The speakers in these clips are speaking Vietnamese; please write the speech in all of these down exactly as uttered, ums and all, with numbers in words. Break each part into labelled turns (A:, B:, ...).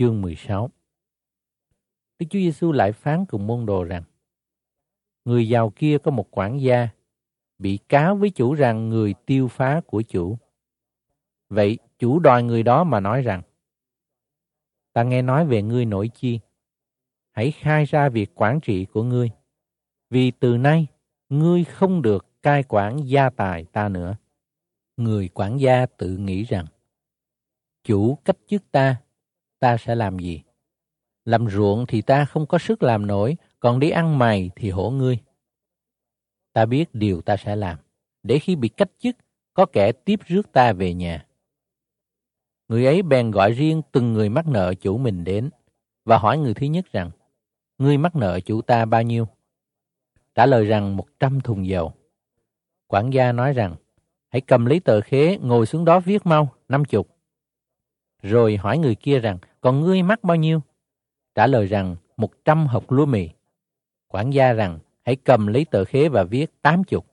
A: chương mười sáu. Đức Chúa Giêsu lại phán cùng môn đồ rằng: người giàu kia có một quản gia bị cáo với chủ rằng người tiêu phá của chủ. Vậy chủ đòi người đó mà nói rằng: ta nghe nói về ngươi nổi chi, hãy khai ra việc quản trị của ngươi, vì từ nay ngươi không được cai quản gia tài ta nữa. Người quản gia tự nghĩ rằng: chủ cách chức ta, ta sẽ làm gì? Làm ruộng thì ta không có sức làm nổi, còn đi ăn mày thì hổ ngươi. Ta biết điều ta sẽ làm, để khi bị cách chức, có kẻ tiếp rước ta về nhà. Người ấy bèn gọi riêng từng người mắc nợ chủ mình đến, và hỏi người thứ nhất rằng: ngươi mắc nợ chủ ta bao nhiêu? Trả lời rằng một trăm thùng dầu. Quản gia nói rằng: hãy cầm lấy tờ khế, ngồi xuống đó viết mau, năm chục. Rồi hỏi người kia rằng: còn ngươi mắc bao nhiêu? Trả lời rằng một trăm hột lúa mì. Quản gia rằng: hãy cầm lấy tờ khế và viết tám chục.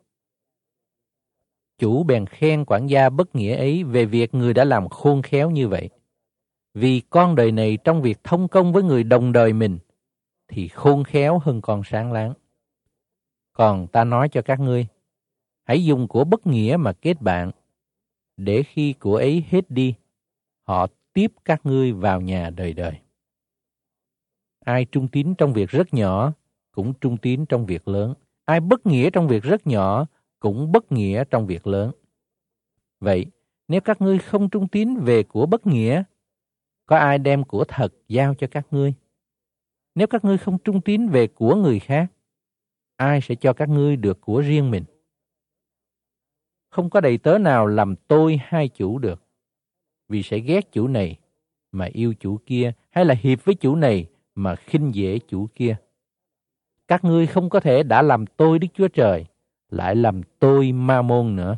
A: Chủ bèn khen quản gia bất nghĩa ấy về việc người đã làm khôn khéo như vậy. Vì con đời này trong việc thông công với người đồng đời mình thì khôn khéo hơn con sáng láng. Còn ta nói cho các ngươi, hãy dùng của bất nghĩa mà kết bạn, để khi của ấy hết đi, họ tiếp các ngươi vào nhà đời đời. Ai trung tín trong việc rất nhỏ, cũng trung tín trong việc lớn. Ai bất nghĩa trong việc rất nhỏ, cũng bất nghĩa trong việc lớn. Vậy, nếu các ngươi không trung tín về của bất nghĩa, có ai đem của thật giao cho các ngươi? Nếu các ngươi không trung tín về của người khác, ai sẽ cho các ngươi được của riêng mình? Không có đầy tớ nào làm tôi hai chủ được, vì sẽ ghét chủ này mà yêu chủ kia, hay là hiệp với chủ này mà khinh dễ chủ kia. Các ngươi không có thể đã làm tôi Đức Chúa Trời, lại làm tôi Ma-môn nữa.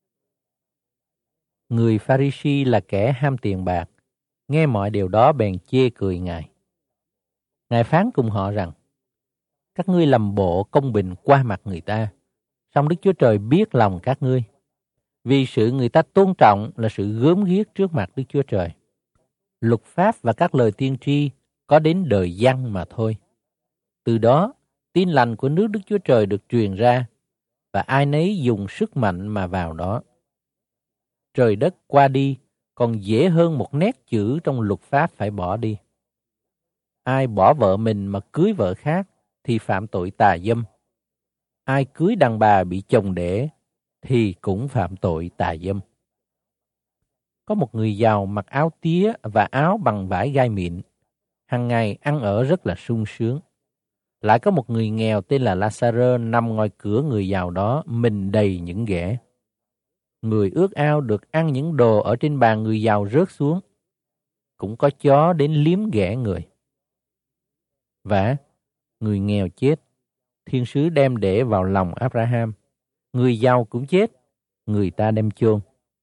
A: Người Pha-ri-si là kẻ ham tiền bạc, nghe mọi điều đó bèn chê cười Ngài. Ngài phán cùng họ rằng: các ngươi làm bộ công bình qua mặt người ta, song Đức Chúa Trời biết lòng các ngươi, vì sự người ta tôn trọng là sự gớm ghiếc trước mặt Đức Chúa Trời. Luật pháp và các lời tiên tri có đến đời Giăng mà thôi. Từ đó, tin lành của nước Đức Chúa Trời được truyền ra, và ai nấy dùng sức mạnh mà vào đó. Trời đất qua đi, còn dễ hơn một nét chữ trong luật pháp phải bỏ đi. Ai bỏ vợ mình mà cưới vợ khác thì phạm tội tà dâm. Ai cưới đàn bà bị chồng đẻ thì cũng phạm tội tà dâm. Có một người giàu mặc áo tía và áo bằng vải gai mịn, hàng ngày ăn ở rất là sung sướng. Lại có một người nghèo tên là La-sa-rơ nằm ngoài cửa người giàu đó, mình đầy những ghẻ. Người ước ao được ăn những đồ ở trên bàn người giàu rớt xuống. Cũng có chó đến liếm ghẻ người. Và người nghèo chết, thiên sứ đem để vào lòng Abraham. Người giàu cũng chết, người ta đem chôn.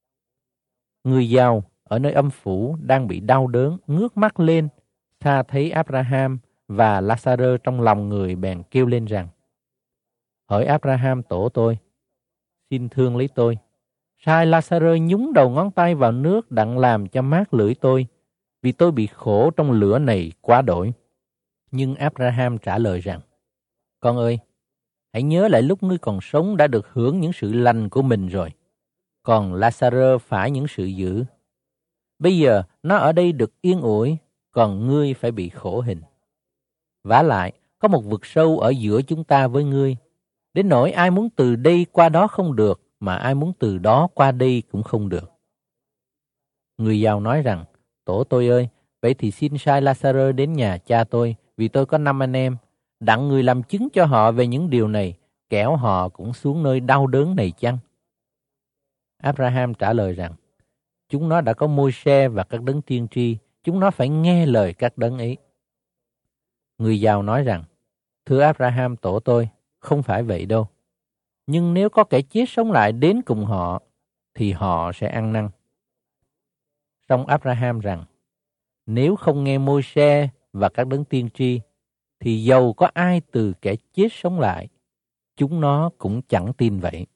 A: Người giàu ở nơi âm phủ đang bị đau đớn, ngước mắt lên, xa thấy Abraham và La-sa-rơ trong lòng người bèn kêu lên rằng: hỡi Abraham tổ tôi, xin thương lấy tôi. Sai La-sa-rơ nhúng đầu ngón tay vào nước đặng làm cho mát lưỡi tôi, vì tôi bị khổ trong lửa này quá đổi. Nhưng Abraham trả lời rằng: con ơi, hãy nhớ lại lúc ngươi còn sống đã được hưởng những sự lành của mình rồi, còn La-sa-rơ phải những sự dữ. Bây giờ nó ở đây được yên ủi, còn ngươi phải bị khổ hình. Vả lại, có một vực sâu ở giữa chúng ta với ngươi, đến nỗi ai muốn từ đây qua đó không được, mà ai muốn từ đó qua đây cũng không được. Người giàu nói rằng: tổ tôi ơi, vậy thì xin sai La-sa-rơ đến nhà cha tôi, vì tôi có năm anh em, đặng người làm chứng cho họ về những điều này, kẻo họ cũng xuống nơi đau đớn này chăng? Abraham trả lời rằng: chúng nó đã có Môi-se và các đấng tiên tri, chúng nó phải nghe lời các đấng ấy. Người giàu nói rằng: thưa Abraham tổ tôi, không phải vậy đâu. Nhưng nếu có kẻ chết sống lại đến cùng họ, thì họ sẽ ăn năn. Song Abraham rằng: nếu không nghe Môi-se và các đấng tiên tri, thì dầu có ai từ kẻ chết sống lại, chúng nó cũng chẳng tin vậy.